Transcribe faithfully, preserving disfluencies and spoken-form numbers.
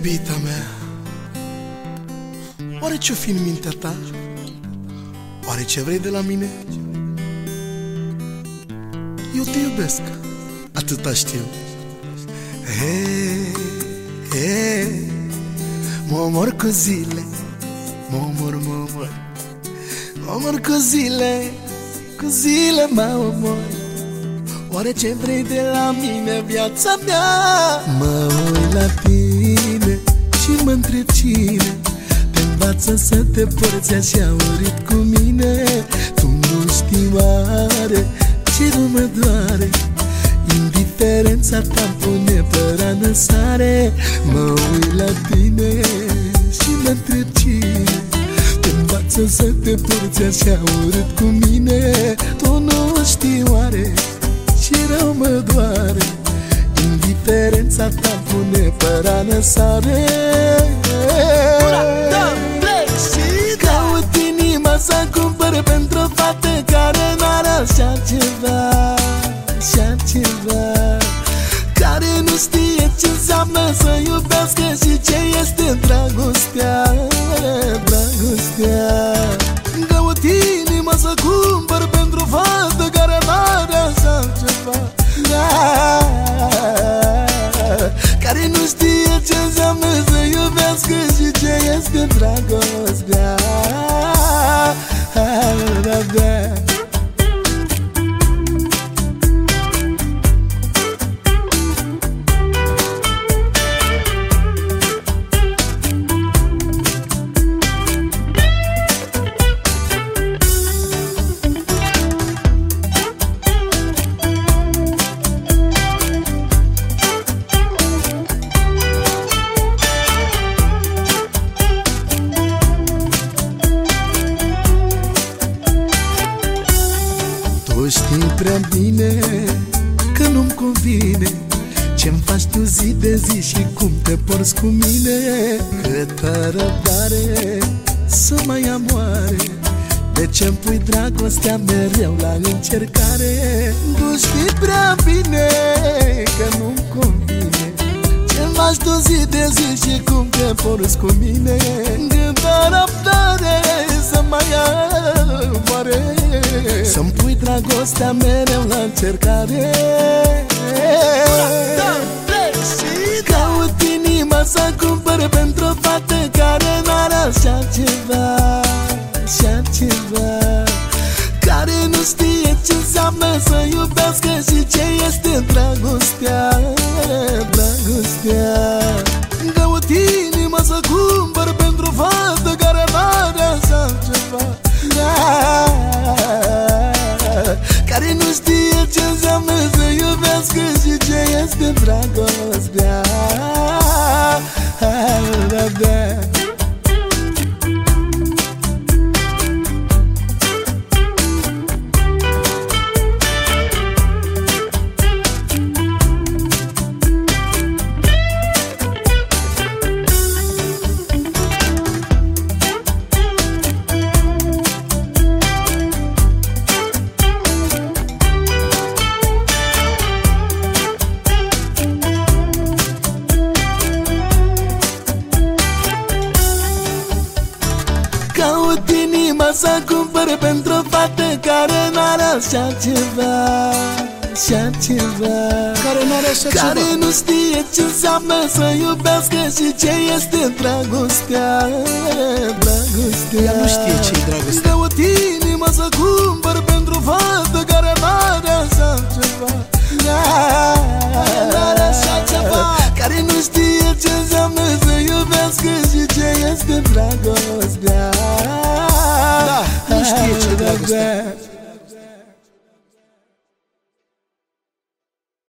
Iubita mea, oare ce-o fi în mintea ta? Oare ce vrei de la mine? Eu te iubesc, atâta știu. He, he, mă omor cu zile, mă omor, mă omor, mă omor cu zile, cu zile mă omor. Oare ce vrei de la mine, viața mea? Mă uit la tine și mă întreb cine te învață să te porți așa urât cu mine. Tu nu știi oare ce nu mă doare, indiferența ta pune pe rană sare. Mă uit la tine și mă întreb cine te învață să te porți așa urât cu mine. Tu nu știi oare ce rău mă doare, indiferența ta pune pe rană sare. Caut inima să cumpăr pentru o fată care n-are așa ceva, așa ceva, care nu știe ce înseamnă să iubească și ce este dragostea, dragostea. Caut inima să cumpăr pentru o fată care n-are așa ceva, care nu știe ce înseamnă să iubească și ce este dragostea. Tu știi prea bine că nu-mi convine ce-mi faci tu zi de zi și cum te porți cu mine. Câtă răbdare să mai amoare, de ce-mi pui dragostea mereu la încercare. Tu știi prea bine că nu-mi convine ce-mi faci tu zi de zi și cum te porți cu mine. Câtă răbdare să mai amoare, să-mi pui dragostea mereu la încercare. Caut inima să cumpăr pentru o fată care n-are așa ceva, așa ceva, care nu știe ce înseamnă să iubească și ce este dragostea, dragostea. Caut inima să cumpăr pentru o fată care n-are așa ceva, care nu știe ce înseamnă să iubească și ce este dragostea. Caut inima să cumpăr pentru o fată care n-are așa ceva, așa ceva, care n-are așa ceva, care nu știe ce înseamnă să iubească și ce este dragostea, dragostea. Ea nu știe ce-i dragostea. Caut inima să cumpăr pentru o fată care n-are așa ceva, care n-are așa ceva, care nu știe ce înseamnă să iubească și ce este dragostea. Da, nu știe ce dragostea.